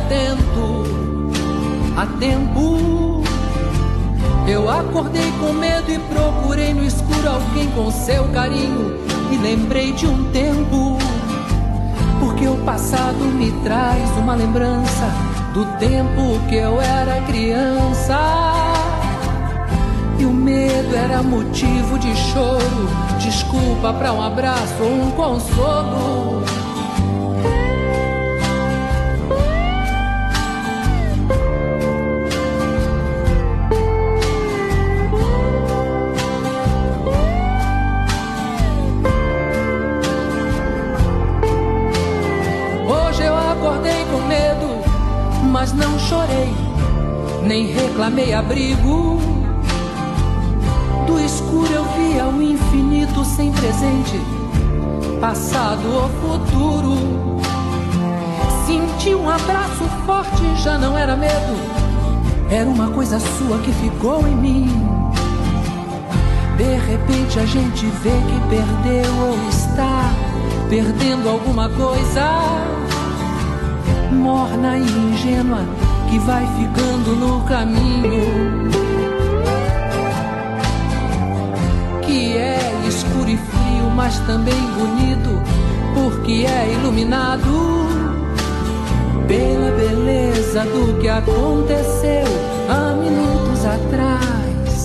atento a tempo. Eu acordei com medo e procurei no escuro alguém com seu carinho. E lembrei de um tempo, porque o passado me traz uma lembrança do tempo que eu era criança. E o medo era motivo de choro, desculpa pra um abraço ou um consolo. Mas não chorei, nem reclamei abrigo. Do escuro eu via o infinito sem presente, passado ou futuro. Senti um abraço forte, já não era medo, era uma coisa sua que ficou em mim. De repente a gente vê que perdeu ou está perdendo alguma coisa. Morna e ingênua que vai ficando no caminho, que é escuro e frio, mas também bonito, porque é iluminado pela beleza do que aconteceu há minutos atrás.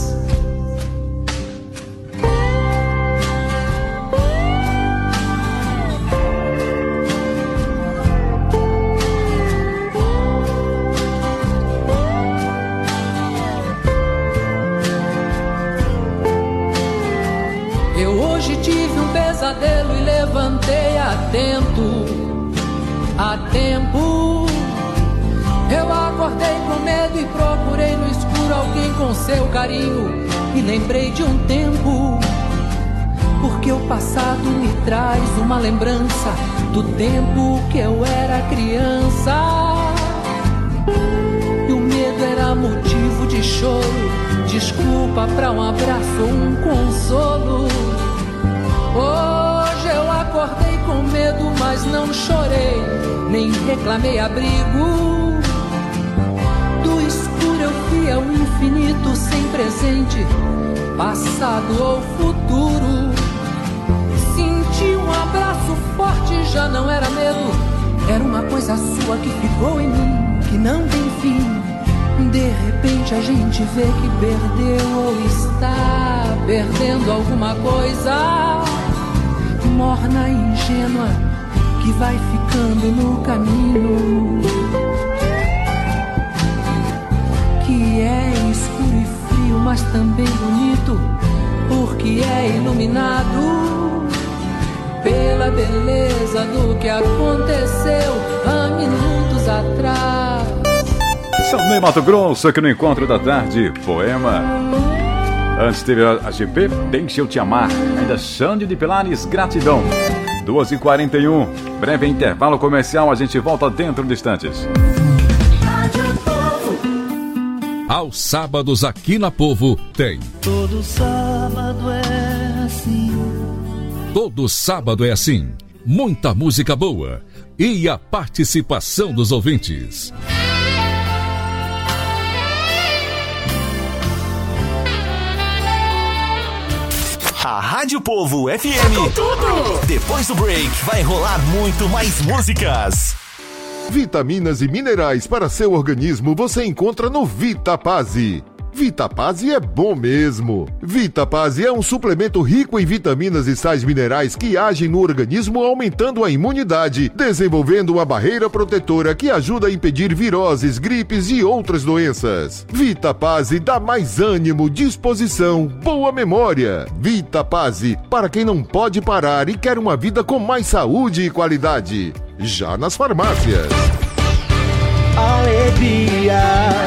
E levantei atento a tempo. Eu acordei com medo e procurei no escuro alguém com seu carinho. E lembrei de um tempo, porque o passado me traz uma lembrança do tempo que eu era criança. E o medo era motivo de choro, desculpa pra um abraço ou um consolo. Hoje eu acordei com medo, mas não chorei, nem reclamei abrigo. Do escuro eu via o infinito sem presente, passado ou futuro. Senti um abraço forte, já não era medo, era uma coisa sua que ficou em mim, que não tem fim. De repente a gente vê que perdeu ou está perdendo alguma coisa. Morna e ingênua que vai ficando no caminho, que é escuro e frio, mas também bonito, porque é iluminado pela beleza do que aconteceu há minutos atrás. São Ney, Mato Grosso, aqui no Encontro da Tarde, poema. Antes teve a GP, Deixa Eu Te Amar. Ainda Xande de Pilares, Gratidão. 2h41, breve intervalo comercial, a gente volta dentro de instantes. Aos sábados aqui na Povo tem. Todo sábado é assim. Todo sábado é assim. Muita música boa e a participação dos ouvintes. A Rádio Povo FM. Tudo. Depois do break, vai rolar muito mais músicas. Vitaminas e minerais para seu organismo você encontra no Vitapase. Vitapase é bom mesmo. Vitapase é um suplemento rico em vitaminas e sais minerais que agem no organismo aumentando a imunidade, desenvolvendo uma barreira protetora que ajuda a impedir viroses, gripes e outras doenças. Vitapase dá mais ânimo, disposição, boa memória. Vitapase, para quem não pode parar e quer uma vida com mais saúde e qualidade. Já nas farmácias. Alegria.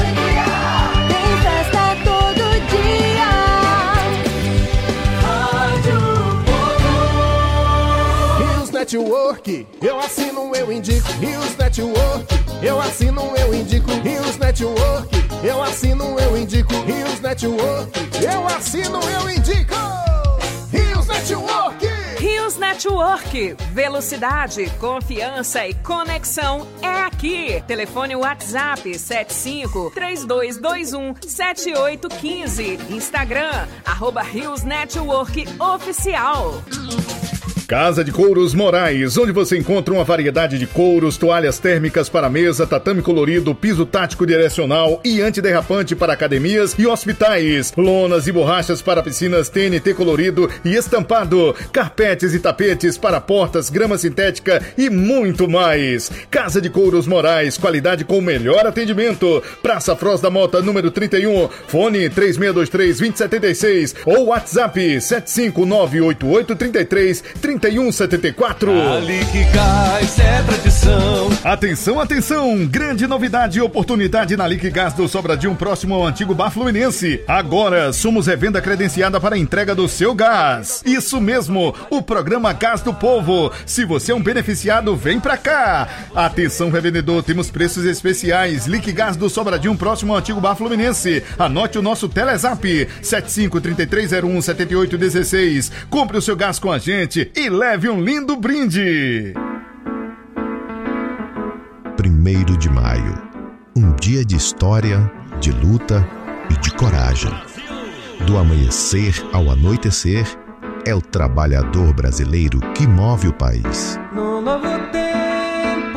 Network, eu assino, eu indico. Rios Network, eu assino, eu indico. Rios Network, eu assino, eu indico. Rios Network, eu assino, eu indico. Rios Network. Rios Rios Network. Velocidade, confiança e conexão é aqui. Telefone WhatsApp 75-3221-7815. Instagram, @Rios Network Oficial. Casa de Couros Moraes, onde você encontra uma variedade de couros, toalhas térmicas para mesa, tatame colorido, piso tático direcional e antiderrapante para academias e hospitais, lonas e borrachas para piscinas TNT colorido e estampado, carpetes e tapetes para portas, grama sintética e muito mais. Casa de Couros Moraes, qualidade com o melhor atendimento. Praça Froz da Mota, número 31, fone 3623-2076 ou WhatsApp 75988333174. A Liquigás é tradição. Atenção, atenção! Grande novidade e oportunidade na Liquigás do Sobradinho, próximo ao antigo Bar Fluminense. Agora somos revenda credenciada para a entrega do seu gás. Isso mesmo, o programa Gás do Povo. Se você é um beneficiado, vem pra cá. Atenção, revendedor, temos preços especiais. Liquigás do Sobradinho, próximo ao antigo Bar Fluminense. Anote o nosso Telezap 75-3301-7816. Compre o seu gás com a gente e leve um lindo brinde. 1º de maio, um dia de história, de luta e de coragem. Do amanhecer ao anoitecer, é o trabalhador brasileiro que move o país. No novo tempo,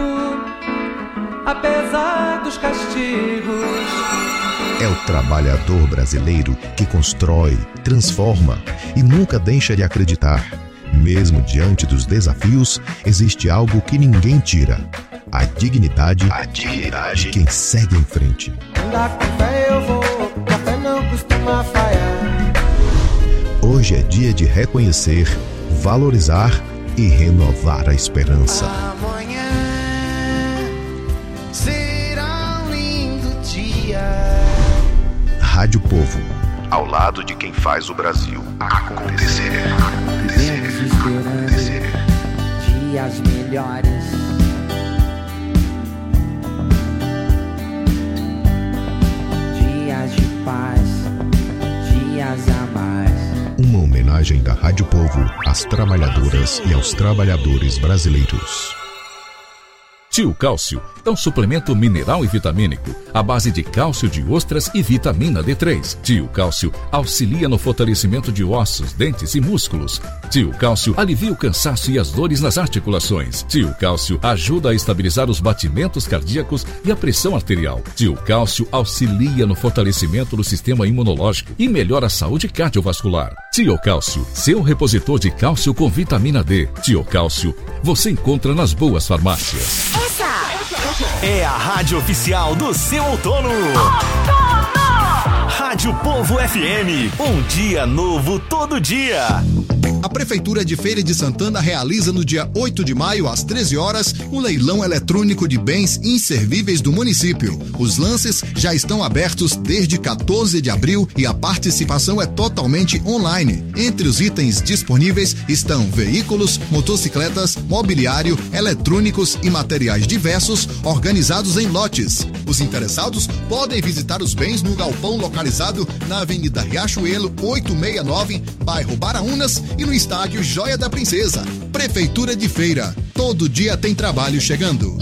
apesar dos castigos, é o trabalhador brasileiro que constrói, transforma e nunca deixa de acreditar. Mesmo diante dos desafios, existe algo que ninguém tira: a dignidade de quem segue em frente. Andar com fé eu vou, café não costuma falhar. Hoje é dia de reconhecer, valorizar e renovar a esperança. Amanhã será um lindo dia. Rádio Povo, ao lado de quem faz o Brasil acontecer. Esperando dias melhores. Dias de paz, dias a mais. Uma homenagem da Rádio Povo às trabalhadoras e aos trabalhadores brasileiros. Tio Cálcio é um suplemento mineral e vitamínico à base de cálcio de ostras e vitamina D3. Tio Cálcio auxilia no fortalecimento de ossos, dentes e músculos. Tio Cálcio alivia o cansaço e as dores nas articulações. Tio Cálcio ajuda a estabilizar os batimentos cardíacos e a pressão arterial. Tio Cálcio auxilia no fortalecimento do sistema imunológico e melhora a saúde cardiovascular. Tio Cálcio, seu repositor de cálcio com vitamina D. Tio Cálcio, você encontra nas boas farmácias. É a rádio oficial do seu outono. Rádio Povo FM, um dia novo todo dia. A Prefeitura de Feira de Santana realiza no dia 8 de maio, às 13 horas, um leilão eletrônico de bens inservíveis do município. Os lances já estão abertos desde 14 de abril e a participação é totalmente online. Entre os itens disponíveis estão veículos, motocicletas, mobiliário, eletrônicos e materiais diversos organizados em lotes. Os interessados podem visitar os bens no galpão localizado na Avenida Riachuelo 869, bairro Baraunas, e no estádio Joia da Princesa. Prefeitura de Feira. Todo dia tem trabalho chegando.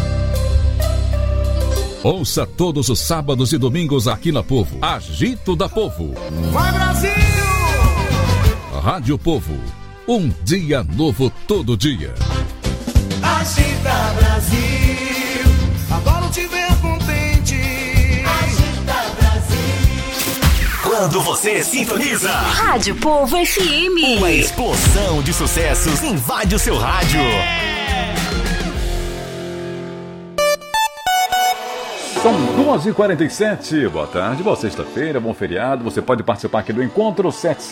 Ouça todos os sábados e domingos aqui na Povo. Agito da Povo. Vai, Brasil! Rádio Povo. Um dia novo todo dia. Agita, Brasil. Adoro te ver contente. Agita, Brasil. Quando você sintoniza Rádio Povo FM. Uma explosão de sucessos invade o seu rádio. São 2h47, boa tarde, boa sexta-feira, bom feriado. Você pode participar aqui do encontro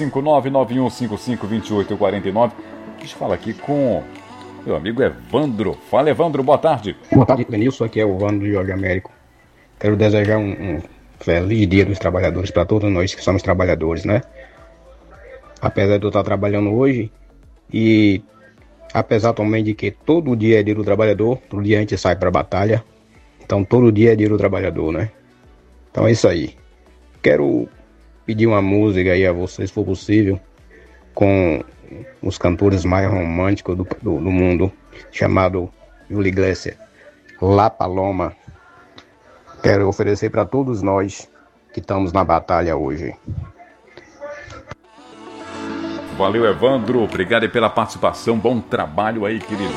759-9155-2849. Deixa eu falar aqui com meu amigo Evandro. Fala, Evandro, boa tarde. Boa tarde, Denilson, aqui é o Evandro de Jorge Américo. Quero desejar um feliz dia dos trabalhadores para todos nós que somos trabalhadores, né? Apesar de eu estar trabalhando hoje e apesar também de que todo dia é dia do trabalhador, todo dia a gente sai para a batalha. Então todo dia é dia do trabalhador, né? Então é isso aí. Quero pedir uma música aí a vocês, se for possível, com dos cantores mais românticos do mundo, chamado Júlio Iglesias, La Paloma. Quero oferecer para todos nós que estamos na batalha hoje. Valeu, Evandro. Obrigado aí pela participação. Bom trabalho aí, querido.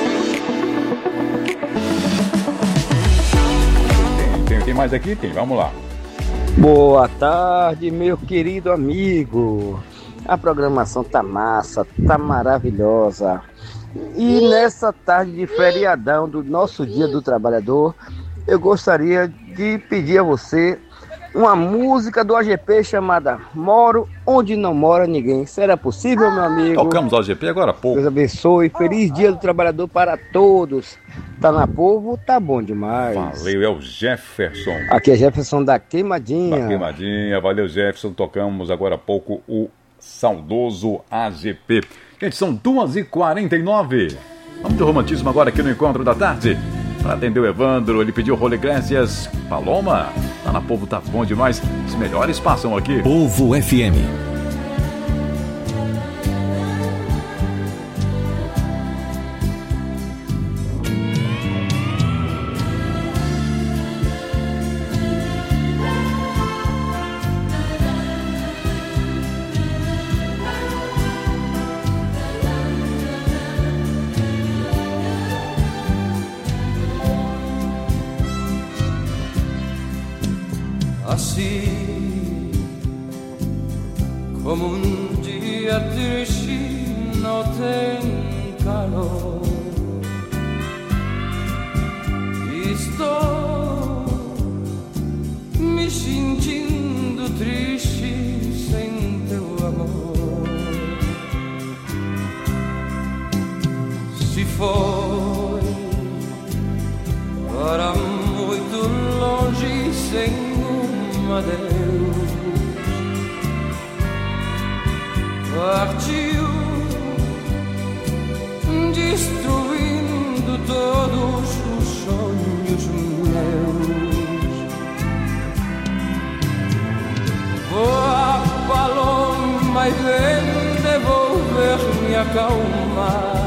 Tem mais aqui? Tem. Vamos lá. Boa tarde, meu querido amigo. A programação tá massa, tá maravilhosa. E nessa tarde de feriadão do nosso Dia do Trabalhador, eu gostaria de pedir a você uma música do AGP chamada Moro Onde Não Mora Ninguém. Será possível, meu amigo? Tocamos o AGP agora há pouco. Deus abençoe. Feliz Dia do Trabalhador para todos. Tá na Povo, tá bom demais. Valeu, é o Jefferson. Aqui é Jefferson da Queimadinha. Da Queimadinha, valeu, Jefferson. Tocamos agora há pouco o saudoso AGP. Gente, são 2h49. Vamos de romantismo agora aqui no Encontro da Tarde. Para atender o Evandro, ele pediu Júlio Iglesias, Paloma. Tá na Povo, tá bom demais. Os melhores passam aqui. Povo FM. Assim como dia triste não tem calor, estou me sentindo triste sem teu amor. Se foi para muito longe sem adeus, partiu destruindo todos os sonhos meus. Voa, paloma, e vem devolver-me a calma.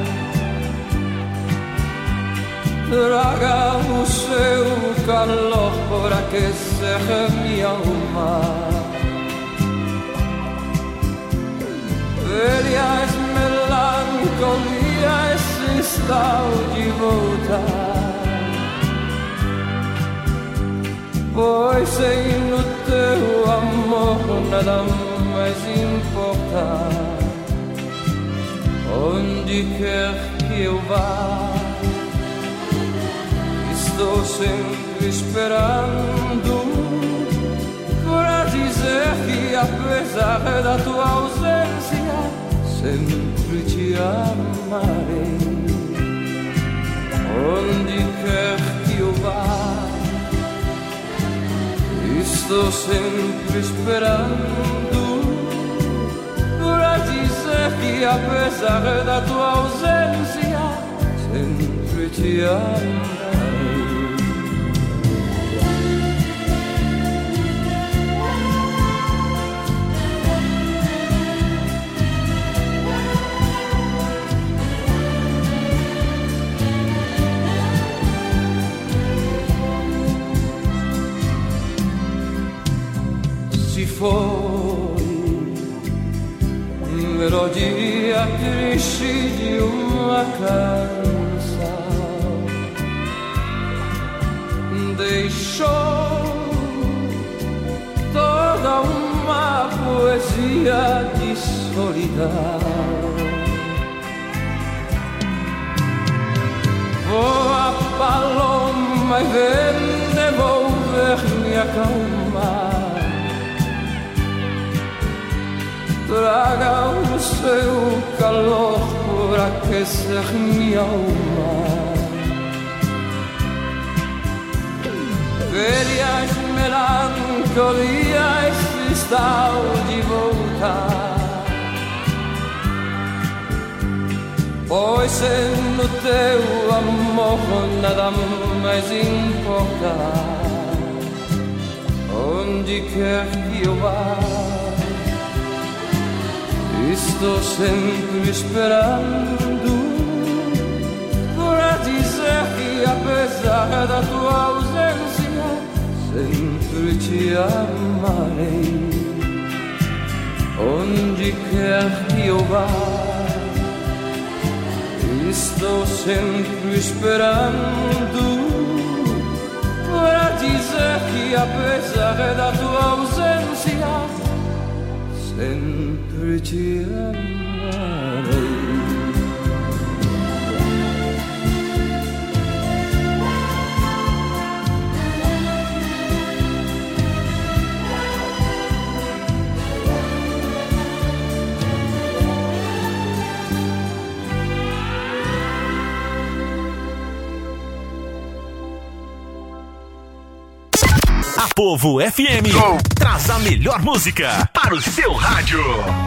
Traga o seu calor por aquecer minha alma. Velhas melancolias estão de volta, pois sem no teu amor nada mais importa. Onde quer que eu vá, estou sempre esperando para dizer que apesar da tua ausência sempre te amarei. Onde quer que eu vá, estou sempre esperando para dizer que apesar da tua ausência sempre te amarei. Foi melodia triste de uma canção, deixou toda uma poesia de solidão. Voa, paloma, e vem devolver-me a calma. Traga o seu calor por aquecer minha alma. Velhas melancolias estão de volta, pois no teu amor nada mais importa. Onde quer que eu vá, Estou sempre esperando para dizer que apesar da tua ausência sempre te amarei. Onde quer que eu vá, estou sempre esperando para dizer que apesar da tua ausência sempre te amarei. A Povo FM traz a melhor música para o seu rádio.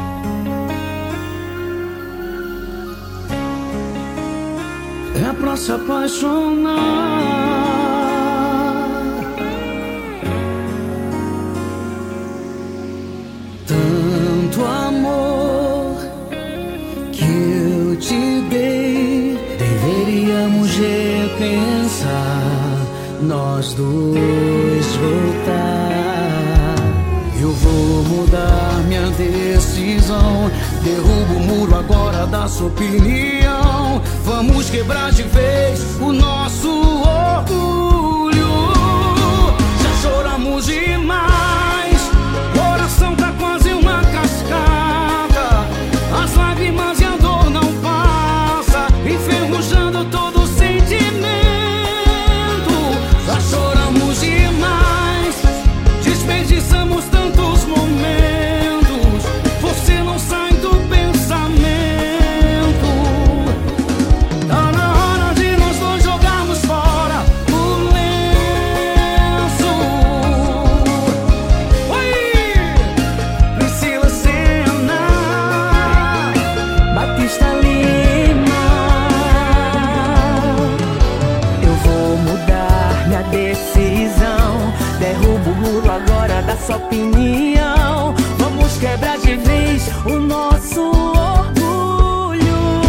É pra se apaixonar, tanto amor que eu te dei. Deveríamos repensar, nós dois voltar. Eu vou mudar minha decisão, derrubo o muro agora da sua opinião. Vamos quebrar de vez o nosso orgulho. Já choramos demais, coração tá quase uma cascata. As lágrimas e a dor não passa, enferrujando todo o sentimento. Já choramos demais, desperdiçamos tantos momentos. Você não sai do pensamento. Tá na hora de nós dois jogarmos fora o lenço. Oi! Priscila Senna, Batista Lima. Eu vou mudar minha decisão, derrubo o muro agora da sua opinião. Vamos quebrar de vez o nosso orgulho.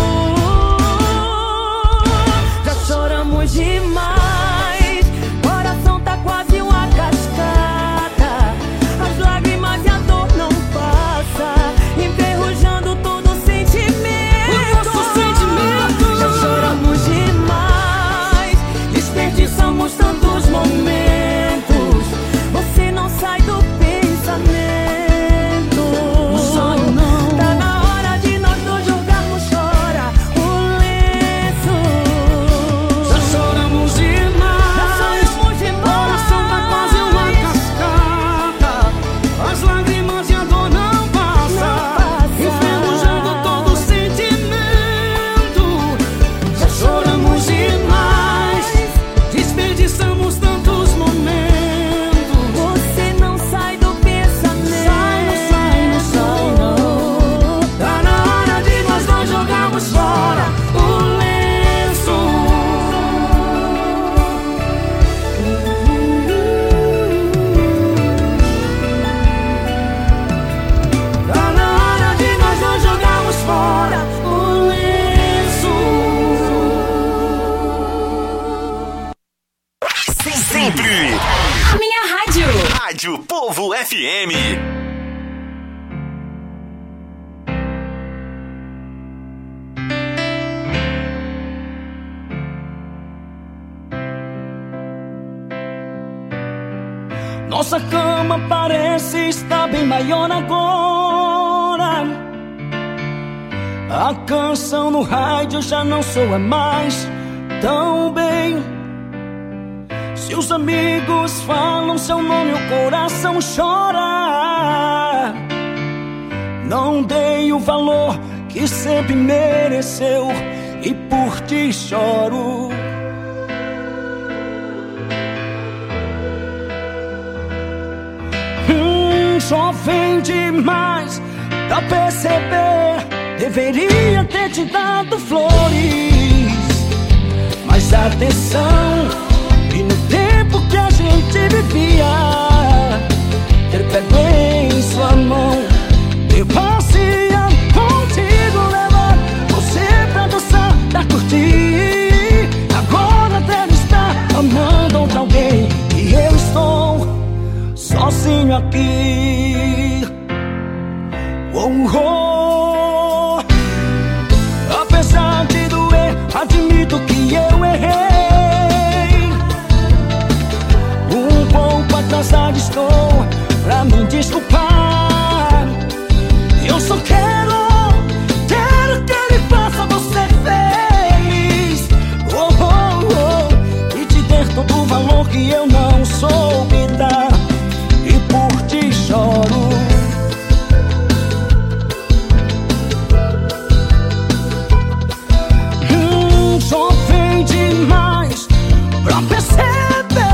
Já choramos demais, coração tá quase uma cascata. As lágrimas e a dor não passa, enferrujando todo o sentimento. O nosso sentimento. Já choramos demais, desperdiçamos tantos momentos. Você não sai do pensamento. Tá na hora de nós dois jogarmos fora o lenço. Já choramos demais, coração tá quase uma cascata. As lágrimas e a dor não passa, enferrujando todo o sentimento. Já choramos demais, desperdiçamos tantos momentos. Você não sai do pensamento. Sai, não. Tá na hora de nós dois jogarmos fora o lenço. Tá na hora de nós dois jogarmos fora o lenço. Sempre A minha rádio. Rádio Povo FM. Nossa cama parece estar bem maior agora. A canção no rádio já não soa mais tão bem. Se os amigos falam seu nome, o coração chora. Não dei o valor que sempre mereceu e por ti choro. Jovem demais pra perceber, deveria ter te dado flores, mas atenção, e no tempo que a gente vivia, ter pego em sua mão, eu passeia com que eu errei. Um pouco atrasado estou pra me desculpar. Eu só quero que ele faça você feliz. E te der todo o valor que eu não soube dar. E por ti choro. Sofri demais pra perceber.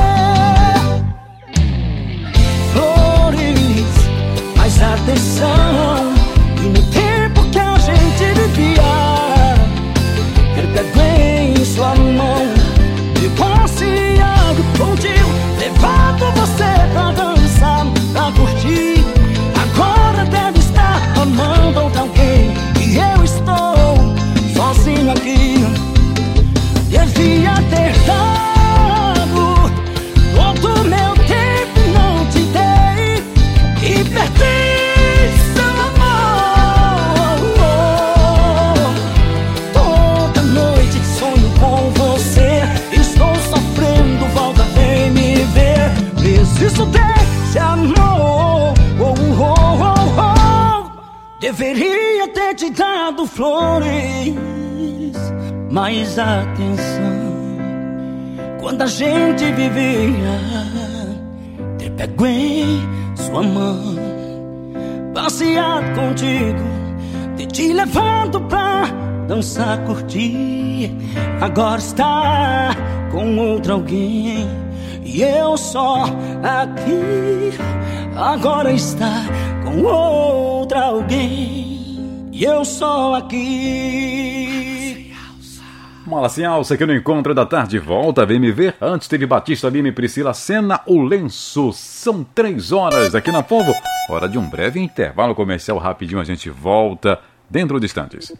Flores, mais atenção. E no tempo que a gente vivia, ele pegou em sua mão e passeado contigo, levando você pra dançar, pra curtir. Agora deve estar amando outra alguém, e eu estou sozinho aqui. Devia ter dado todo meu tempo, não te dei e perdi seu amor. Toda noite sonho com você, estou sofrendo, volta, vem me ver. Preciso desse amor. Deveria ter te dado flores, mais atenção. Quando a gente vivia, ter pego em sua mão, passeado contigo, ter te levado pra dançar, curtir. Agora está com outro alguém e eu só aqui. Agora está com outra alguém e eu só aqui. Mola-se alça aqui no Encontro da Tarde. Volta, vem me ver. Antes teve Batista, Lima e Priscila Senna, o Lenço. São 3 horas aqui na Povo. Hora de um breve intervalo comercial rapidinho. A gente volta dentro de instantes.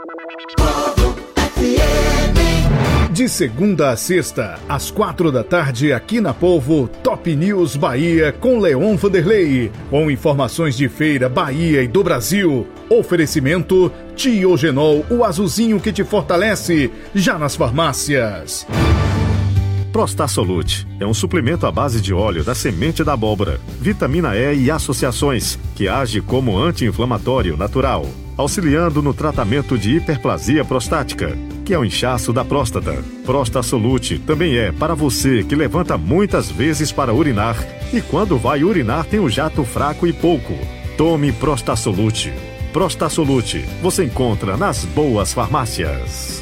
De segunda a sexta, às 4 da tarde, aqui na Povo, Top News Bahia com Leon Vanderlei. Com informações de feira, Bahia e do Brasil. Oferecimento Tiogenol, o azulzinho que te fortalece, já nas farmácias. Prostasolute é um suplemento à base de óleo da semente da abóbora, vitamina E e associações, que age como anti-inflamatório natural, auxiliando no tratamento de hiperplasia prostática, que é o inchaço da próstata. Prostasolute também é para você que levanta muitas vezes para urinar e quando vai urinar tem um jato fraco e pouco. Tome Prostasolute. Prostasolute você encontra nas boas farmácias.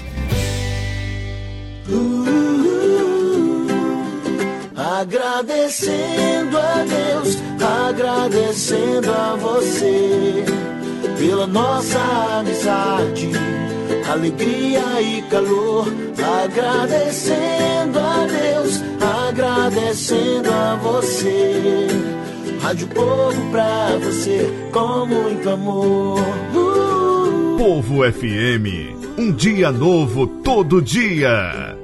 Agradecendo a Deus, agradecendo a você pela nossa amizade, alegria e calor. Agradecendo a Deus, agradecendo a você. Rádio Povo pra você com muito amor. Povo FM, um dia novo todo dia.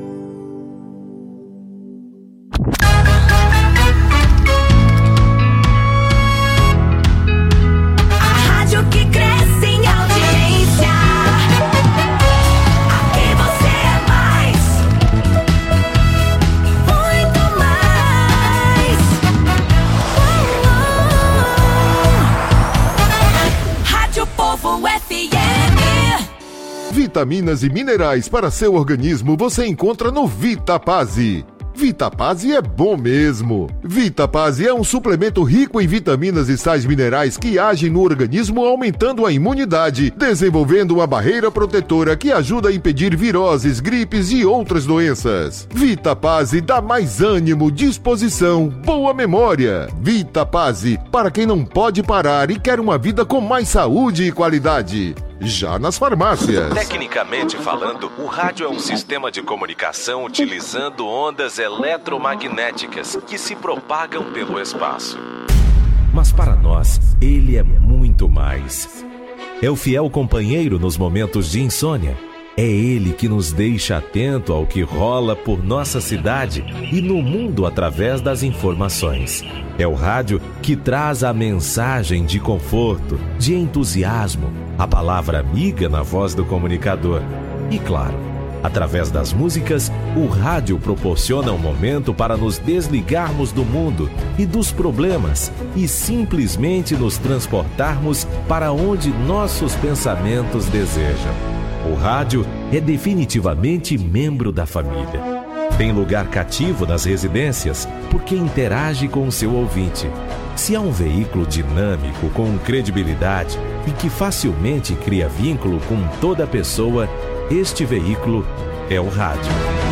Vitaminas e minerais para seu organismo você encontra no Vitapase. Vitapase é bom mesmo. Vitapase é um suplemento rico em vitaminas e sais minerais que agem no organismo aumentando a imunidade, desenvolvendo uma barreira protetora que ajuda a impedir viroses, gripes e outras doenças. Vitapase dá mais ânimo, disposição, boa memória. Vitapase, para quem não pode parar e quer uma vida com mais saúde e qualidade. Já nas farmácias. Tecnicamente falando, o rádio é um sistema de comunicação utilizando ondas eletromagnéticas que se propagam pelo espaço. Mas para nós, ele é muito mais. É o fiel companheiro nos momentos de insônia. É ele que nos deixa atento ao que rola por nossa cidade e no mundo através das informações. É o rádio que traz a mensagem de conforto, de entusiasmo, a palavra amiga na voz do comunicador. E claro, Através das músicas, o rádio proporciona um momento para nos desligarmos do mundo e dos problemas e simplesmente nos transportarmos para onde nossos pensamentos desejam. O rádio é definitivamente membro da família. Tem lugar cativo nas residências porque interage com o seu ouvinte. Se há um veículo dinâmico, com credibilidade e que facilmente cria vínculo com toda pessoa, este veículo é o rádio.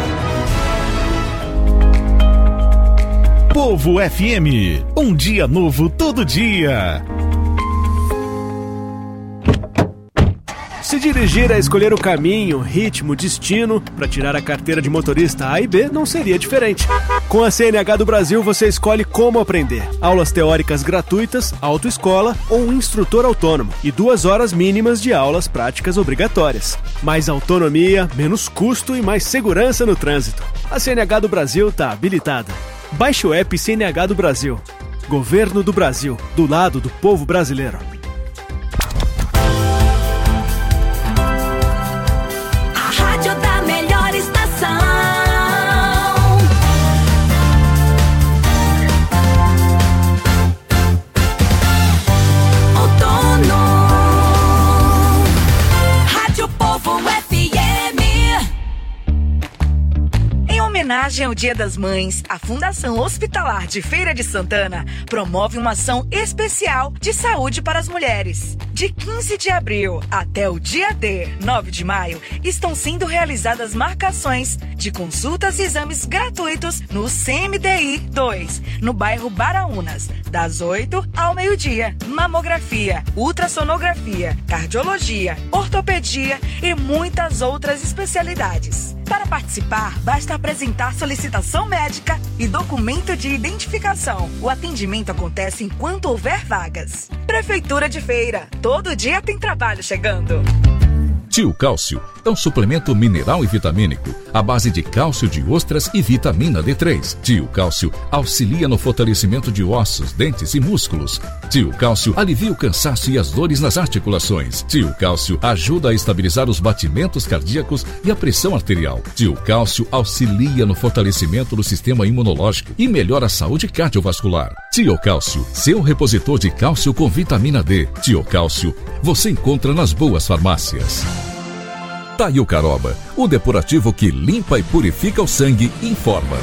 Povo FM, um dia novo todo dia. Se dirigir é escolher o caminho, ritmo, destino para tirar a carteira de motorista A e B não seria diferente. Com a CNH do Brasil você escolhe como aprender. Aulas teóricas gratuitas, autoescola ou um instrutor autônomo e 2 horas mínimas de aulas práticas obrigatórias. Mais autonomia, menos custo e mais segurança no trânsito. A CNH do Brasil está habilitada. Baixe o app CNH do Brasil. Governo do Brasil, do lado do povo brasileiro. Em homenagem ao Dia das Mães, a Fundação Hospitalar de Feira de Santana promove uma ação especial de saúde para as mulheres. De 15 de abril até o dia D, 9 de maio, estão sendo realizadas marcações de consultas e exames gratuitos no CMDI 2, no bairro Baraunas, das 8 ao meio-dia. Mamografia, ultrassonografia, cardiologia, ortopedia e muitas outras especialidades. Para participar, basta apresentar solicitação médica e documento de identificação. O atendimento acontece enquanto houver vagas. Prefeitura de Feira, todo dia tem trabalho chegando. Tio Cálcio é um suplemento mineral e vitamínico à base de cálcio de ostras e vitamina D3. Tio Cálcio auxilia no fortalecimento de ossos, dentes e músculos. Tio Cálcio alivia o cansaço e as dores nas articulações. Tio Cálcio ajuda a estabilizar os batimentos cardíacos e a pressão arterial. Tio Cálcio auxilia no fortalecimento do sistema imunológico e melhora a saúde cardiovascular. Tio Cálcio, seu repositor de cálcio com vitamina D. Tio Cálcio, você encontra nas boas farmácias. Taiucaroba, o depurativo que limpa e purifica o sangue, informa.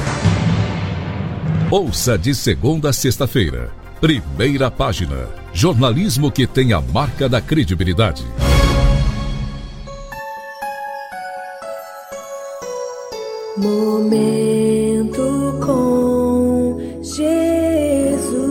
Ouça de segunda a sexta-feira. Primeira página. Jornalismo que tem a marca da credibilidade. Momento com Jesus.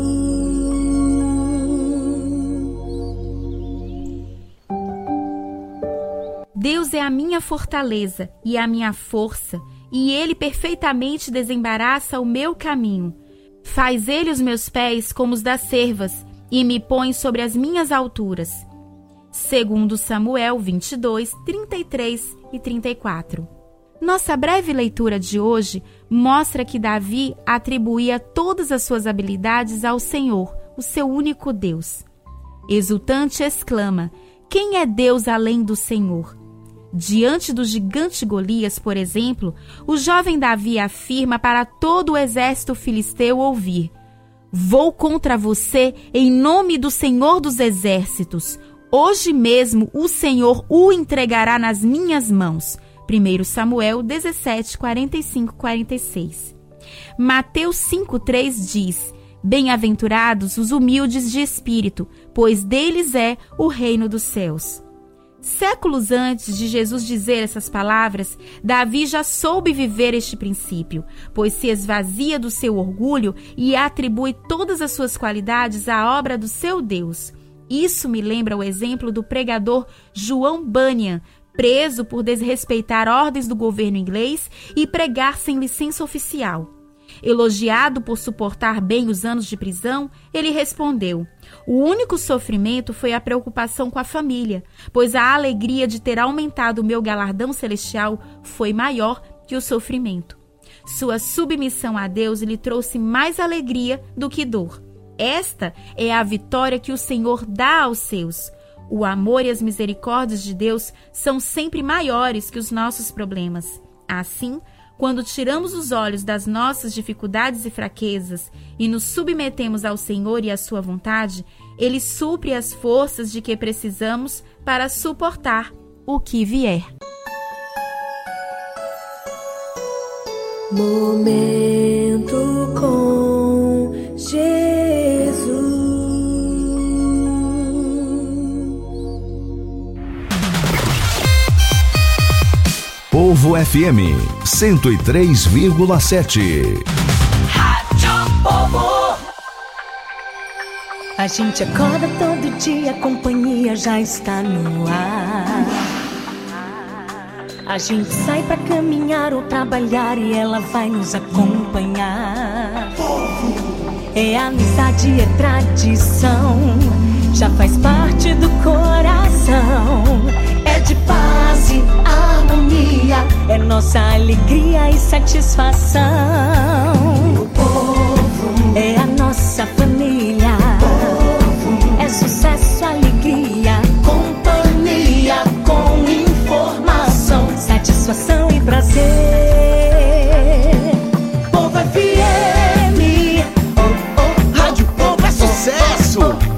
Deus é a minha fortaleza e a minha força, e Ele perfeitamente desembaraça o meu caminho. Faz Ele os meus pés como os das cervas, e me põe sobre as minhas alturas. Segundo Samuel 22, 33 e 34. Nossa breve leitura de hoje mostra que Davi atribuía todas as suas habilidades ao Senhor, o seu único Deus. Exultante exclama: quem é Deus além do Senhor? Diante do gigante Golias, por exemplo, o jovem Davi afirma para todo o exército filisteu ouvir: vou contra você em nome do Senhor dos Exércitos. Hoje mesmo o Senhor o entregará nas minhas mãos. 1 Samuel 17, 45, 46. Mateus 5,3 diz: bem-aventurados os humildes de espírito, pois deles é o reino dos céus. Séculos antes de Jesus dizer essas palavras, Davi já soube viver este princípio, pois se esvazia do seu orgulho e atribui todas as suas qualidades à obra do seu Deus. Isso me lembra o exemplo do pregador João Bunyan, preso por desrespeitar ordens do governo inglês e pregar sem licença oficial. Elogiado por suportar bem os anos de prisão, ele respondeu: o único sofrimento foi a preocupação com a família, pois a alegria de ter aumentado o meu galardão celestial foi maior que o sofrimento. Sua submissão a Deus lhe trouxe mais alegria do que dor. Esta é a vitória que o Senhor dá aos seus. O amor e as misericórdias de Deus são sempre maiores que os nossos problemas. Assim, quando tiramos os olhos das nossas dificuldades e fraquezas e nos submetemos ao Senhor e à sua vontade, Ele supre as forças de que precisamos para suportar o que vier. Momento com Jesus. Povo FM 103,7. Rádio Povo. A gente acorda todo dia, a companhia já está no ar. A gente sai pra caminhar ou trabalhar e ela vai nos acompanhar. É amizade, é tradição, já faz parte do coração. É de paz e harmonia, é nossa alegria e satisfação. O povo é a nossa família, é sucesso, alegria, companhia com informação, satisfação e prazer. Povo FM, Rádio Povo é sucesso.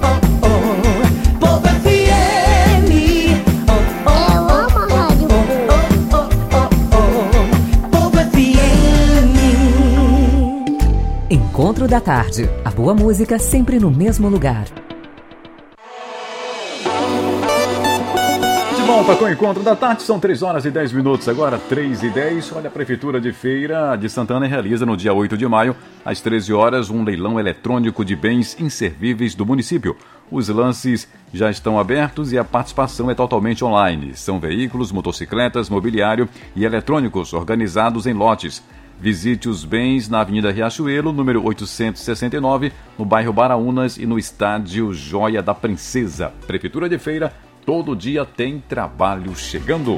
Povo FM, Eu amo a Rádio Povo FM. Encontro da Tarde. A boa música sempre no mesmo lugar. De volta com o Encontro da Tarde, são 3 horas e 10 minutos, agora 3h10. Olha, a Prefeitura de Feira de Santana realiza no dia 8 de maio, às 13 horas, um leilão eletrônico de bens inservíveis do município. Os lances já estão abertos e a participação é totalmente online. São veículos, motocicletas, mobiliário e eletrônicos organizados em lotes. Visite os bens na Avenida Riachuelo, número 869, no bairro Baraunas e no estádio Joia da Princesa. Prefeitura de Feira, todo dia tem trabalho chegando.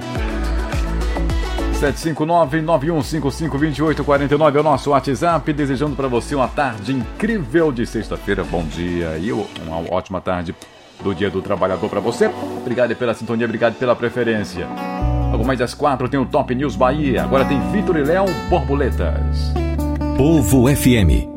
759-9155-2849 é o nosso WhatsApp, desejando para você uma tarde incrível de sexta-feira. Bom dia e uma ótima tarde do Dia do Trabalhador para você. Obrigado pela sintonia, obrigado pela preferência. Logo mais às 4 tem o Top News Bahia. Agora tem Vitor e Léo, Borboletas. Povo FM.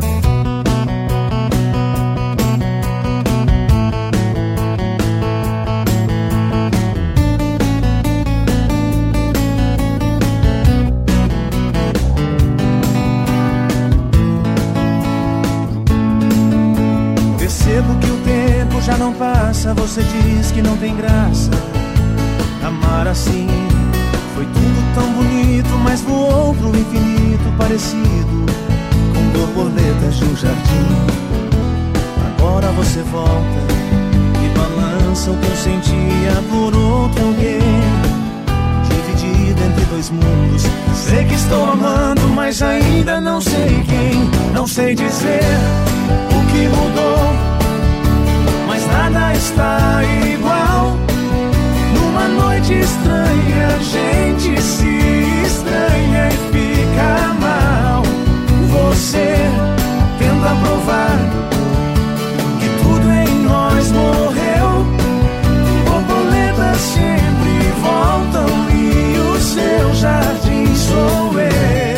Percebo que o tempo já não passa, você diz que não tem graça. Amar assim foi tudo tão bonito, mas voou pro infinito parecido com borboletas de um jardim. Agora você volta e balança o que eu sentia por outro alguém, dividido entre dois mundos. Sei que estou amando, mas ainda não sei quem. Não sei dizer o que mudou, mas nada está igual. Numa noite estranha, a gente se estranha e fica mal. Você tenta provar que tudo em nós morreu. Borboletas sempre voltam e o seu jardim sou eu.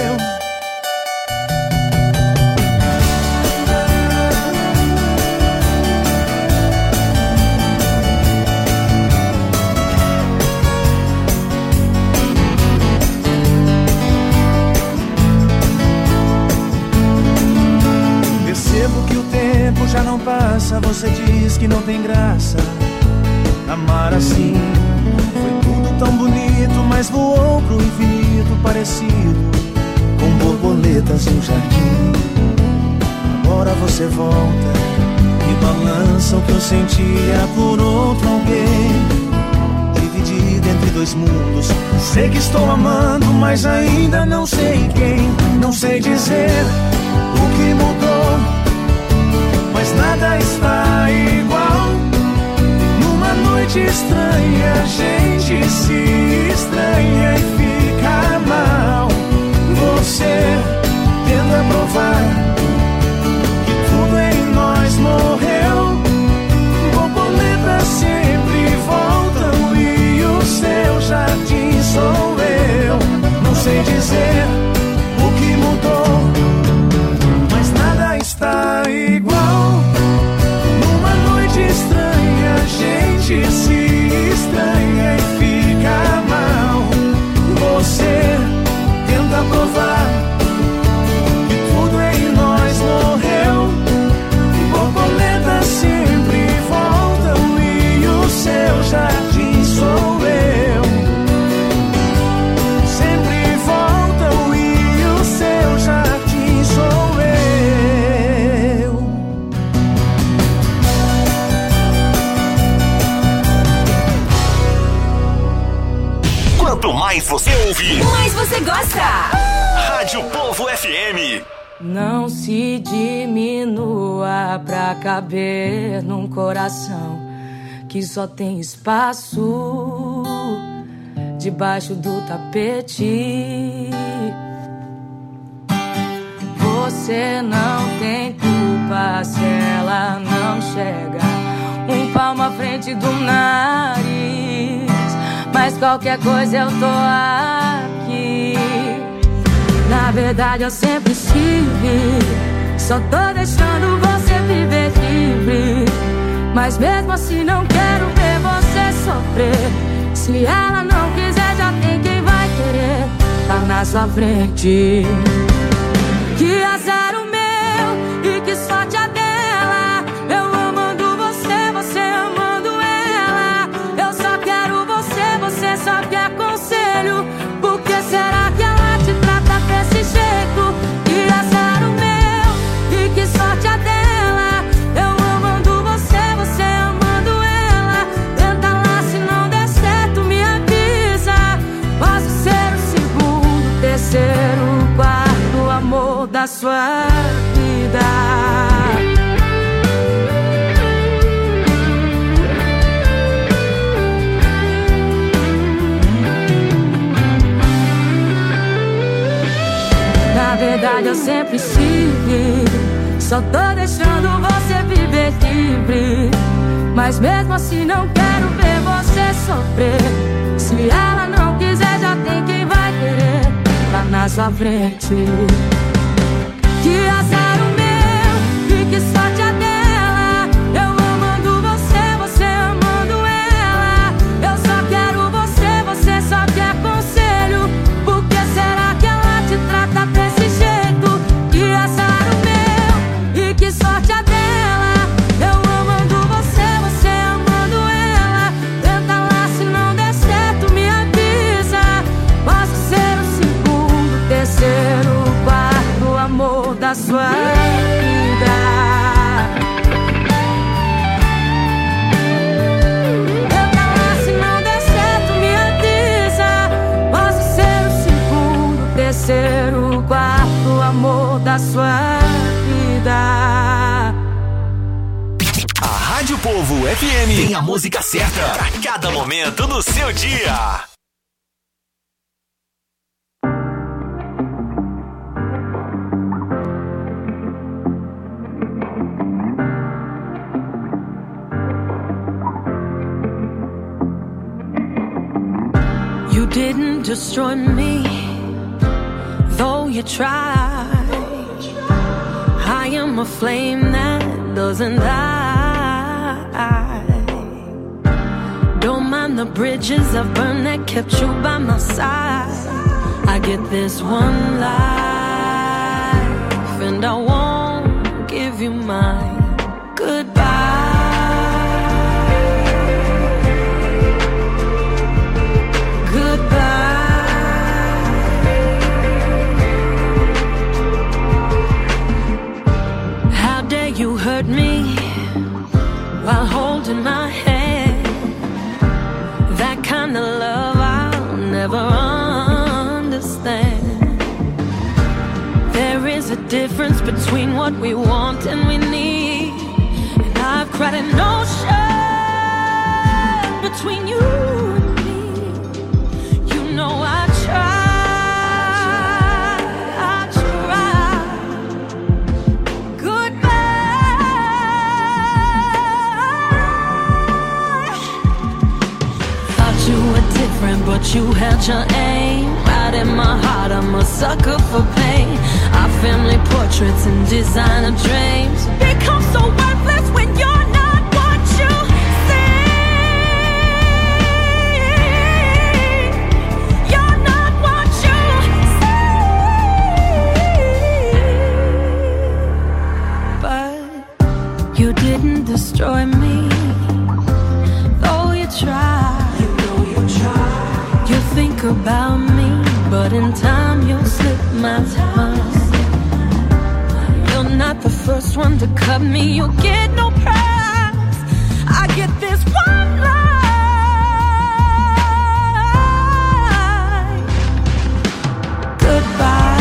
Já não passa, você diz que não tem graça. Amar assim foi tudo tão bonito, mas voou pro infinito parecido com borboletas em um jardim. Agora você volta e balança o que eu sentia por outro alguém, dividido entre dois mundos. Sei que estou amando, mas ainda não sei quem. Não sei dizer o que mudou, mas nada está igual. Numa noite estranha, a gente se estranha e fica mal. Você tenta provar que tudo em nós morreu. Borboletas sempre dizer o que mudou, mas nada está igual. Numa noite estranha, a gente se estranha e fica mal. Você tenta provar que tudo em nós morreu. Borboletas sempre voltam e o seu jardim sou eu. Sempre voltam e o seu jardim sou eu. Quanto mais você ouve, mais você gosta. Rádio Povo FM. Não se diminua pra caber num coração que só tem espaço debaixo do tapete. Você não tem culpa se ela não chega um palmo à frente do nariz, mas qualquer coisa eu tô aqui. Na verdade eu sempre estive, só tô deixando você viver livre, mas mesmo assim não quero ver você sofrer. Se ela não quiser, já tem quem vai querer, tá na sua frente. Que azar o meu e que sorte a dela, eu amando você, você amando ela. Eu só quero você, você só quer conselho. Por que será que ela te trata desse jeito? Que azar o meu e que sorte a dela, eu amando você, você amando ela. Tenta lá, se não der certo me avisa. Posso ser o segundo, terceiro, quarto amor da sua vida. Na verdade eu sempre estive, só tô deixando você viver livre, mas mesmo assim não quero ver você sofrer. Se ela não quiser, já tem quem vai querer, tá na sua frente. Que azar o meu e que sorte a dela, eu amando você, você amando ela. Eu só quero você, você só quer conselho. Por que será que ela te trata desse jeito? Que azar o meu e que sorte a dela, eu amando você, você amando ela. Tenta lá, se não der certo me avisa. Posso ser o segundo, terceiro, quarto amor da sua vida. Tenta lá, se não der certo me avisa. Posso ser o segundo, terceiro, quarto amor da sua vida. A Rádio Povo FM tem a música certa pra cada momento do seu dia. You didn't destroy me, though you tried. I am a flame that doesn't die. Don't mind the bridges I've burned that kept you by my side. I get this one life, and I won't give you mine. Goodbye. You hurt me while holding my hand. That kind of love I'll never understand. There is a difference between what we want and we need, and I've cried an ocean between you and me. You know I tried. But you held your aim right in my heart. I I'm a sucker for pain. Our family portraits and designer dreams become so worthless when you're not what you say. You're not what you say. But you didn't destroy me, though you tried. You know you tried. You think about me, but in time you'll slip my mind. You're not the first one to cut me, you'll get no prize. I get this one line. Goodbye.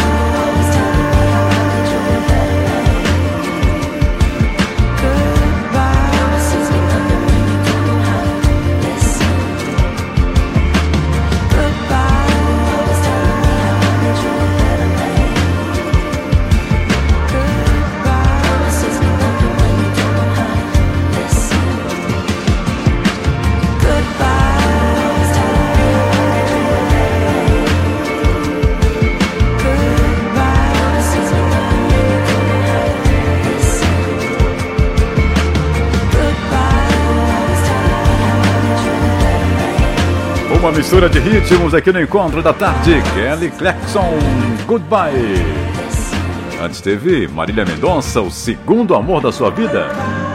Uma mistura de ritmos aqui no Encontro da Tarde. Kelly Clarkson, Goodbye. Antes teve Marília Mendonça, O Segundo Amor da Sua Vida.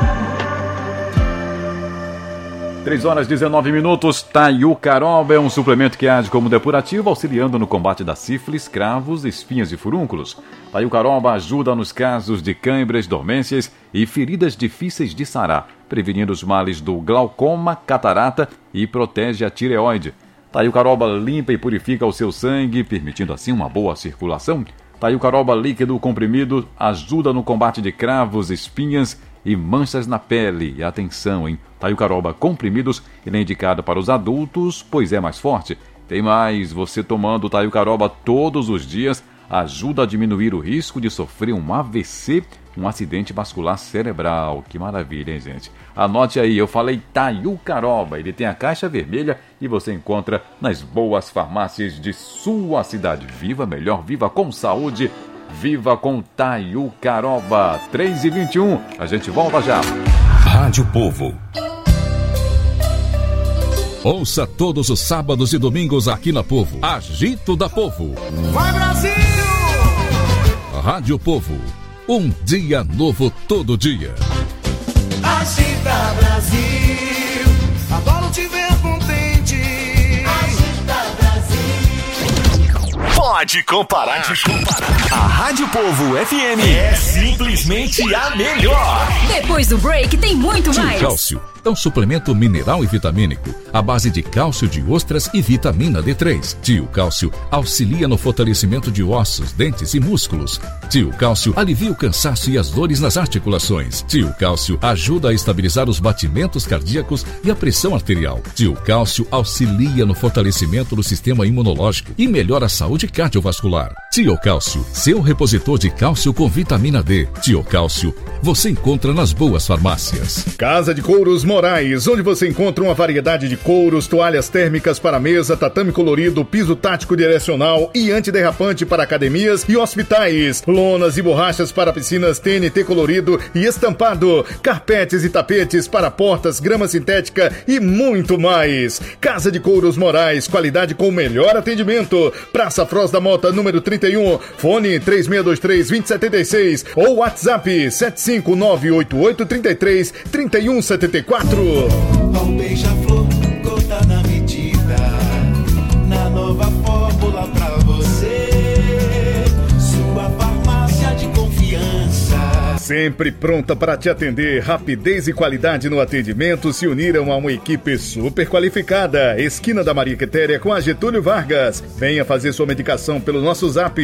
3h19. Taiucaroba é um suplemento que age como depurativo, auxiliando no combate da sífilis, cravos, espinhas e furúnculos. Taiucaroba ajuda nos casos de câimbras, dormências e feridas difíceis de sarar, prevenindo os males do glaucoma, catarata e protege a tireoide. Taiucaroba limpa e purifica o seu sangue, permitindo assim uma boa circulação. Taiucaroba líquido comprimido ajuda no combate de cravos, espinhas e manchas na pele. E atenção, hein? Taiucaroba comprimidos, ele é indicado para os adultos, pois é mais forte. Tem mais, você tomando Taiucaroba todos os dias ajuda a diminuir o risco de sofrer um AVC, um acidente vascular cerebral. Que maravilha, hein, gente? Anote aí, eu falei Taiucaroba. Ele tem a caixa vermelha e você encontra nas boas farmácias de sua cidade. Viva melhor, viva com saúde, viva com Taiucaroba. 3h21, a gente volta já. Rádio Povo. Ouça todos os sábados e domingos aqui na Povo. Agito da Povo. Vai, Brasil! Rádio Povo. Um dia novo todo dia. Agita, Brasil. Adoro te ver contente. Agita, Brasil. Pode comparar. A Rádio Povo FM é simplesmente a melhor. Depois do break tem muito mais. Tio Cálcio é um suplemento mineral e vitamínico à base de cálcio de ostras e vitamina D3. Tio Cálcio auxilia no fortalecimento de ossos, dentes e músculos. Tio Cálcio alivia o cansaço e as dores nas articulações. Tio Cálcio ajuda a estabilizar os batimentos cardíacos e a pressão arterial. Tio Cálcio auxilia no fortalecimento do sistema imunológico e melhora a saúde cardiovascular. Tio Cálcio, seu repositor de cálcio com vitamina D. Tio Cálcio, você encontra nas boas farmácias. Casa de Couros Moraes, onde você encontra uma variedade de couros, toalhas térmicas para mesa, tatame colorido, piso tático direcional e antiderrapante para academias e hospitais, lonas e borrachas para piscinas TNT colorido e estampado, carpetes e tapetes para portas, grama sintética e muito mais. Casa de Couros Moraes, qualidade com o melhor atendimento. Praça Froz da Mota, número 31, fone 3623-2076 ou WhatsApp 75988333174. Um beija-flor, gota na medida, na nova fórmula pra você, sua farmácia de confiança. Sempre pronta para te atender, rapidez e qualidade no atendimento se uniram a uma equipe super qualificada. Esquina da Maria Quitéria com a Getúlio Vargas. Venha fazer sua medicação pelo nosso zap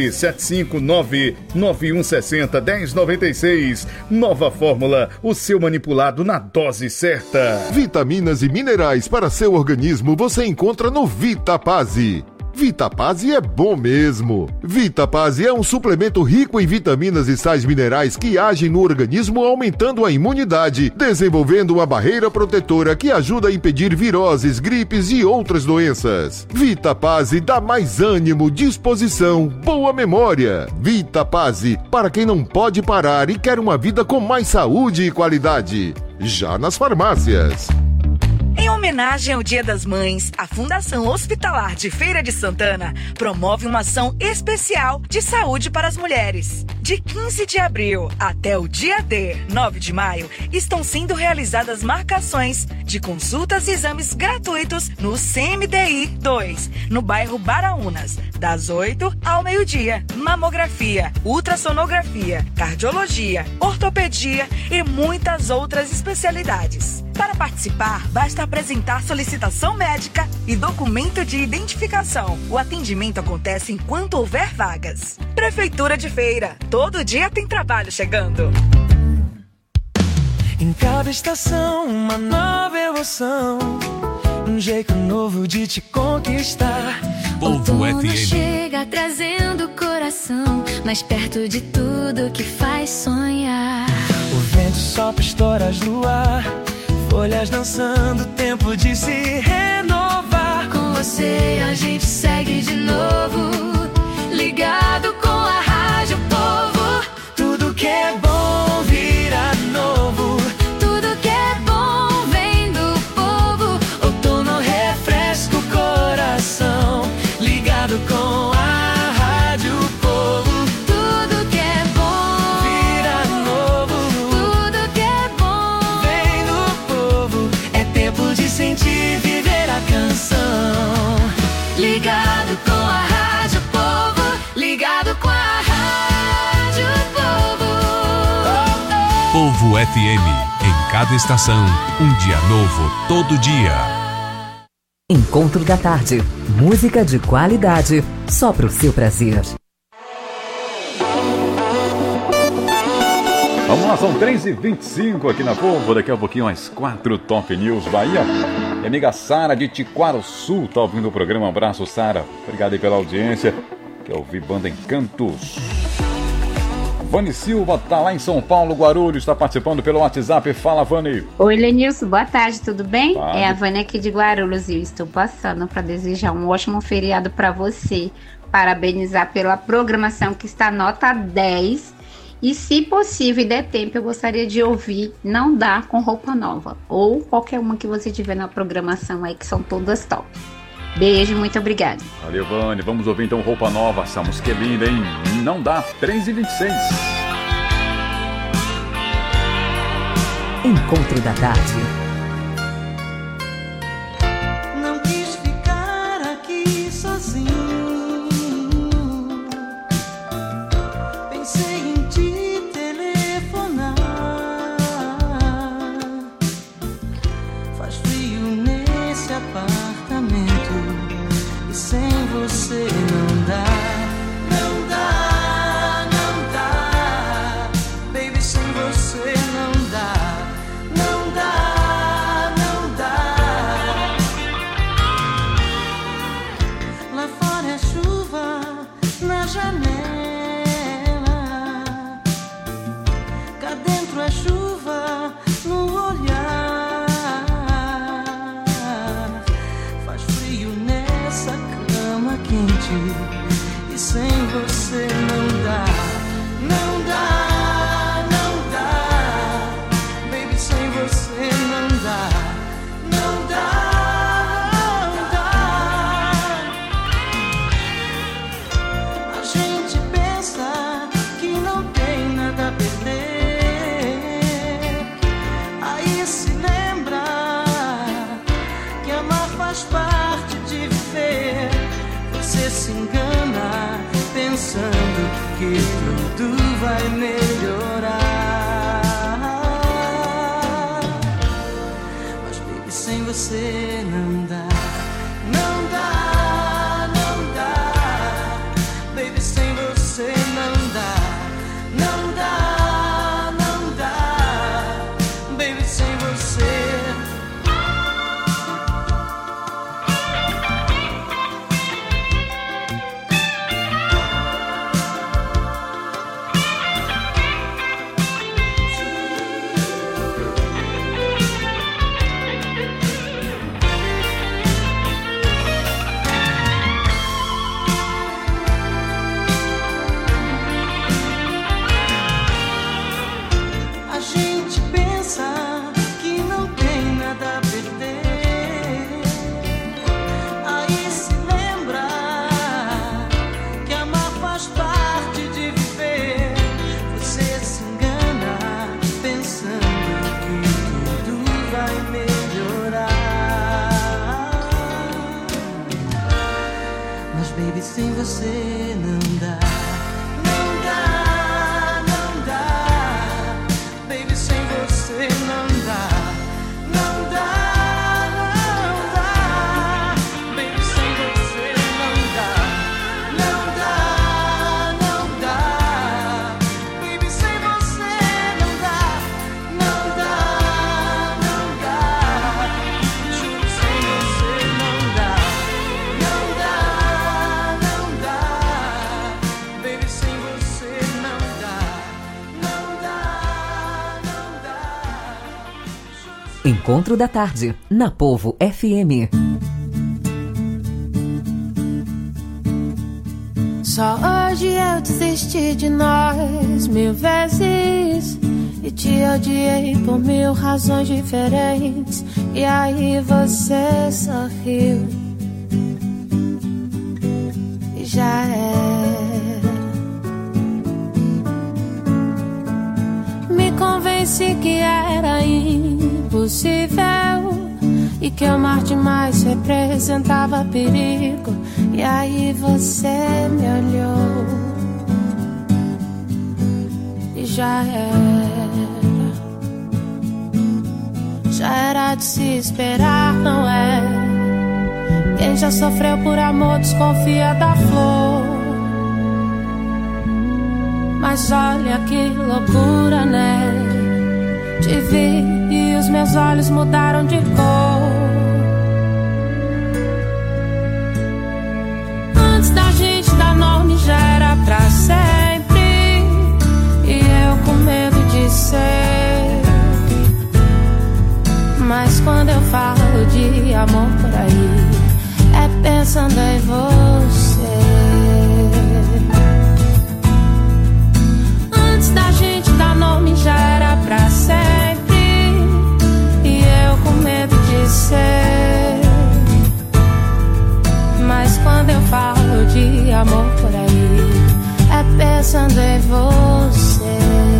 759-9160-1096. Nova fórmula, o seu manipulado na dose certa. Vitaminas e minerais para seu organismo você encontra no Vita Pazzi. Vitapase é bom mesmo. Vitapase é um suplemento rico em vitaminas e sais minerais que agem no organismo aumentando a imunidade, desenvolvendo uma barreira protetora que ajuda a impedir viroses, gripes e outras doenças. Vitapase dá mais ânimo, disposição, boa memória. Vitapase, para quem não pode parar e quer uma vida com mais saúde e qualidade. Já nas farmácias. Em homenagem ao Dia das Mães, a Fundação Hospitalar de Feira de Santana promove uma ação especial de saúde para as mulheres. De 15 de abril até o dia D, 9 de maio, estão sendo realizadas marcações de consultas e exames gratuitos no CMDI 2, no bairro Baraunas, das 8 ao meio-dia. Mamografia, ultrassonografia, cardiologia, ortopedia e muitas outras especialidades. Para participar, basta apresentar solicitação médica e documento de identificação. O atendimento acontece enquanto houver vagas. Prefeitura de Feira, todo dia tem trabalho chegando. Em cada estação, uma nova emoção, um jeito novo de te conquistar. Povo FM chega trazendo o coração mais perto de tudo que faz sonhar. O vento sopra estoras no ar, folhas dançando, tempo de se renovar. Com você a gente segue de novo, ligado com a Rádio Povo. Tudo que é bom vira novo, tudo que é bom vem do povo. Outono refresca o coração, ligado com a Rádio Povo. Tudo que é bom vira novo, tudo que é bom vem do povo. É tempo de sentir, viver a canção. Ligado com a Rádio Povo, ligado com a Rádio Povo. Povo FM, em cada estação, um dia novo, todo dia. Encontro da Tarde, música de qualidade, só pro seu prazer. Vamos lá, são 3h25 aqui na Povo. Daqui a pouquinho mais 4 Top News Bahia. E amiga Sara de Tiquaruçu tá ouvindo o programa. Um abraço, Sara. Obrigado aí pela audiência. Quer ouvir Banda Encantos. Vani Silva tá lá em São Paulo, Guarulhos, está participando pelo WhatsApp. Fala, Vani. Oi, Lenilson, boa tarde, tudo bem? Tarde. É a Vani aqui de Guarulhos e eu estou passando para desejar um ótimo feriado para você. Parabenizar pela programação que está nota 10. E se possível e der tempo, eu gostaria de ouvir Não Dá com Roupa Nova. Ou qualquer uma que você tiver na programação aí, que são todas top. Beijo, muito obrigada. Valeu, Vani. Vamos ouvir então Roupa Nova. Essa música é linda, hein? Não Dá, 3h26. Encontro da Tarde. Não quis ficar aqui sozinho, pensei em te telefonar. Faz frio nesse apartamento e sem você não dá. Não dá, não dá, baby, sem você não dá. Não dá, não dá. Lá fora é chuva na janela, cá dentro é chuva no olhar. Faz frio nessa cama quente e sem você não dá. Não dá, não dá, baby, sem você não dá. Não dá, não dá. A gente pensa que não tem nada a perder, aí se lembra que amar faz parte de viver. Você se engana pensando que tudo vai melhorar, mas baby, sem você não dá. Não dá, não dá, baby, sem você não dá. Não dá, não dá, baby, sem você. você não dá. Não dá, não dá. Baby, sem você não dá. Não dá, não dá. Baby, sem você não dá. Não dá, não dá. Baby, sem você não dá. Não dá, não dá. Juro, sem você não dá. Não dá, não dá. Baby, sem você não dá. Não dá, não dá. Encontro da Tarde, na Povo FM. Só hoje eu desisti de nós 1000 vezes e te odiei por 1000 razões diferentes. E aí você sorriu e já era. Me convenci que era impossível e que amar demais representava perigo. E aí você me olhou e já era de se esperar, não é? Quem já sofreu por amor desconfia da flor. Mas olha que loucura, né? Te vi e os meus olhos mudaram de cor. Antes da gente dar nome já era pra sempre. E eu com medo de ser. Mas quando eu falo de amor por aí, é pensando em você. Antes da gente dar nome já era pra sempre. E eu com medo de ser. Mas quando eu falo de amor por aí, é pensando em você.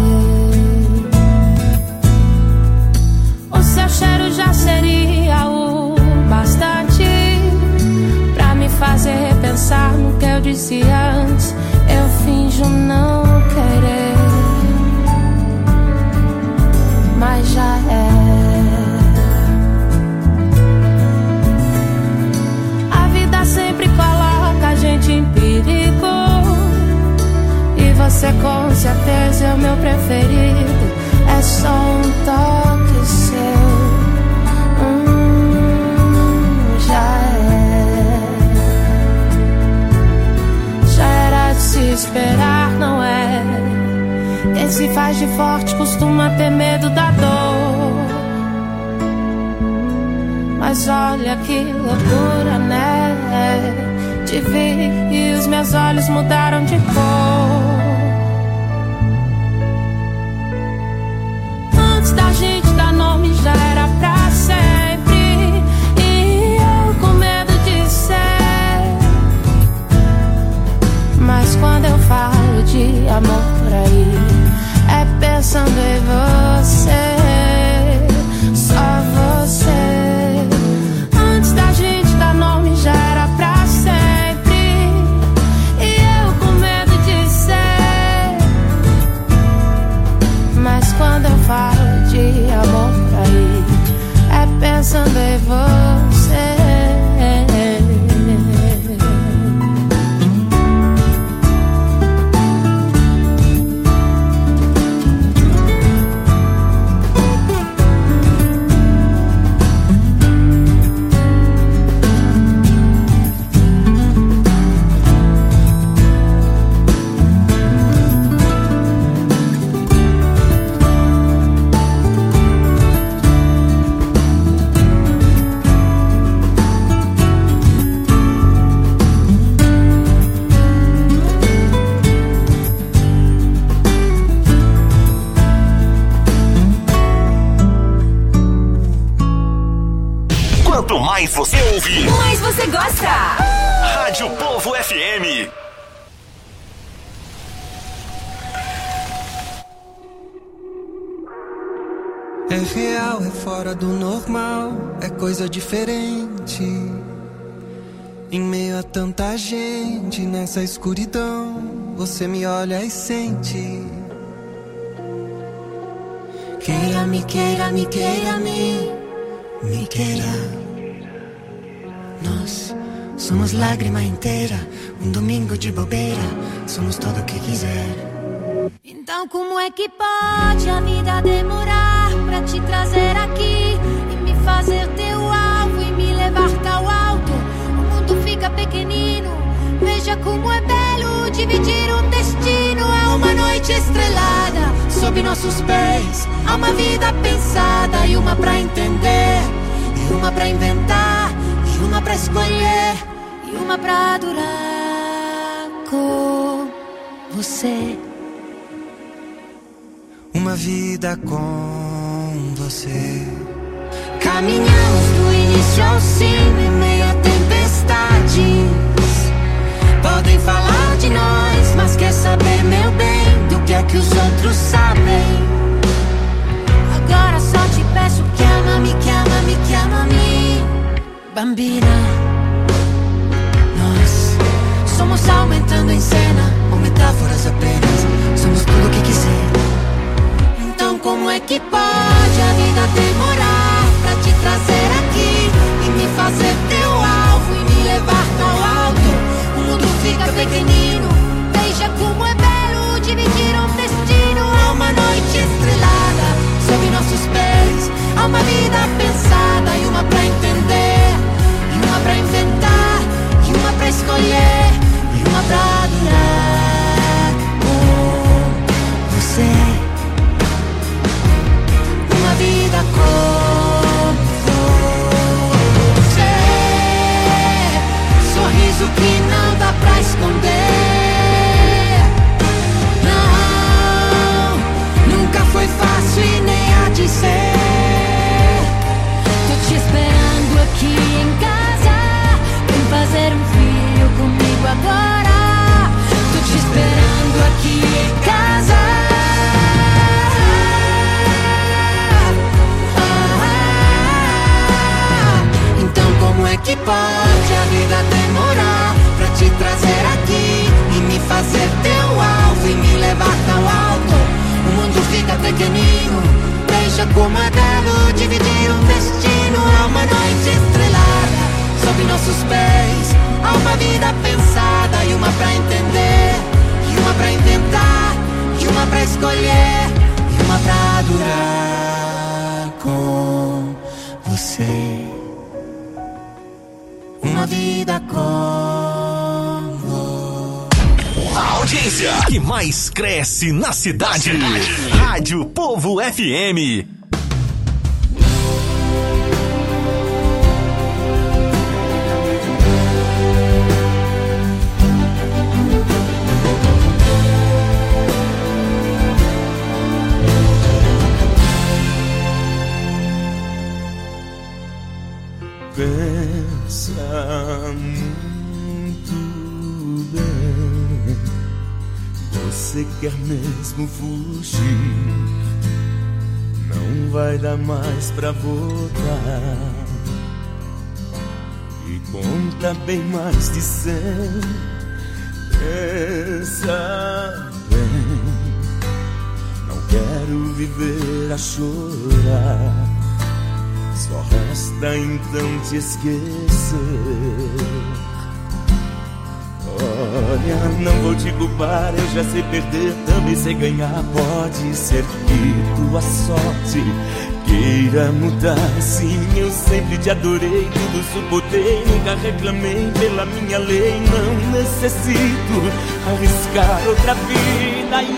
O seu cheiro já seria o bastante pra me fazer repensar no que eu disse antes. Eu finjo não querer, mas já é. A vida sempre coloca a gente em perigo, e você com certeza é o meu preferido. É só um toque seu, já era de se esperar, não é? Quem se faz de forte costuma ter medo da dor. Mas olha que loucura, né? Te vi e os meus olhos mudaram de cor. Antes da gente dar nome já era pra sempre. E eu com medo de ser. Mas quando eu falo de amor por aí, é pensando em você. Só você. Antes da gente dar nome já era pra sempre. E eu com medo de ser. Mas quando eu falo de amor por aí, é pensando em você. Quanto mais você ouve, mais você gosta. Rádio Povo FM. É real, é fora do normal, é coisa diferente. Em meio a tanta gente nessa escuridão, você me olha e sente. Queira-me, queira-me, queira-me, me queira. Nós somos lágrima inteira, um domingo de bobeira, somos tudo o que quiser. Então como é que pode a vida demorar pra te trazer aqui e me fazer teu alvo e me levar tão alto? O mundo fica pequenino, veja como é belo dividir um destino. Há uma noite estrelada sob nossos pés, há uma vida pensada e uma pra entender, e uma pra inventar, e uma pra escolher, e uma pra durar com você. Uma vida com você. Caminhamos do início ao fim em meio a tempestades. Podem falar de nós, mas quer saber, meu bem, do que é que os outros sabem? Agora só te peço que ama-me, que ama-me, que ama-me, bambina. Nós somos aumentando em cena, ou metáforas apenas, somos tudo o que quiser. Então como é que pode a vida demorar pra te trazer aqui e me fazer teu alvo e me levar tão alto? O mundo fica pequenino, veja como é belo dividir um destino. Há uma noite estrelada sob nossos pés, há uma vida pensada e uma pra entender, e uma pra inventar, e uma pra escolher, e uma pra durar com você. Uma vida com você, sorriso que não dá pra esconder. Não, nunca foi fácil e nem há de ser. Tô te esperando aqui em casa, vem fazer um filho comigo agora. Tô te esperando aqui em casa. Como é que pode a vida demorar pra te trazer aqui e me fazer teu alvo e me levar tão alto? O mundo fica pequenino, veja como é belo dividir um destino. Há uma noite estrelada sob nossos pés, há uma vida pensada e uma pra entender, e uma pra inventar, e uma pra escolher, e uma pra durar com você. Uma vida com a audiência que mais cresce na cidade. Rádio Povo FM. Pensa muito bem, você quer mesmo fugir? Não vai dar mais pra voltar, e conta bem mais de 100. Pensa bem, não quero viver a chorar, só resta então te esquecer. Olha, não vou te culpar, eu já sei perder, também sei ganhar. Pode ser que tua sorte queira mudar. Sim, eu sempre te adorei, tudo suportei, nunca reclamei pela minha lei. Não necessito arriscar outra vida.